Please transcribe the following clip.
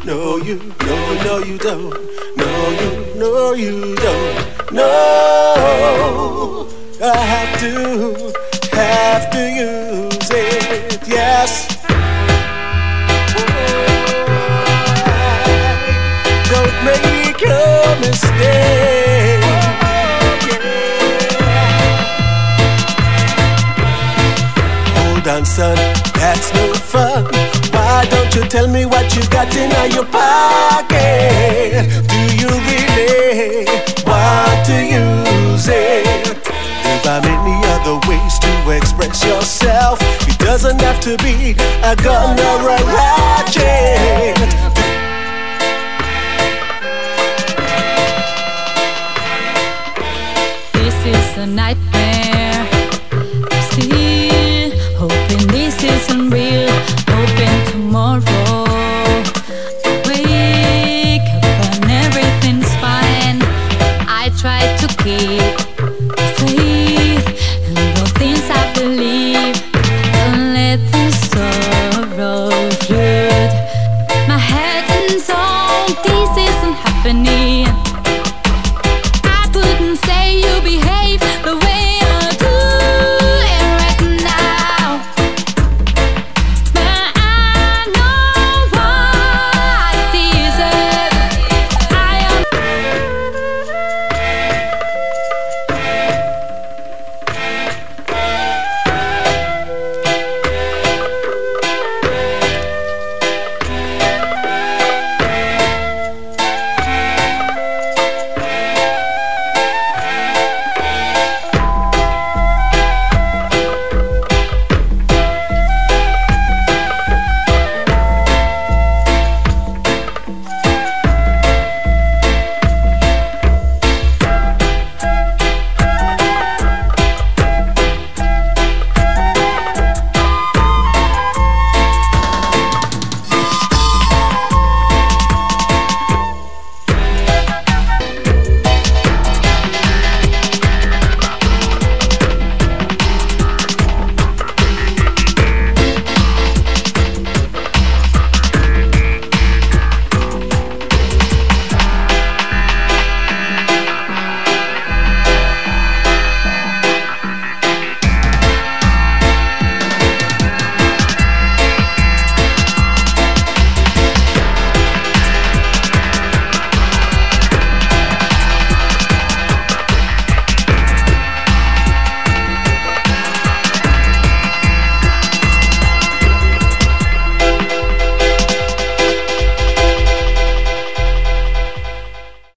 No, you, no, no, you don't. No, you, no, you don't. No, I have to use it. Yes. Don't make a mistake. Hold on, son, that's no fun. Why don't you tell me what you got in your pocket? Do you really want to use it? There are many other ways to express yourself. It doesn't have to be a gun or a ratchet. This is a nightmare. Still hoping this isn't real. Hoping tomorrow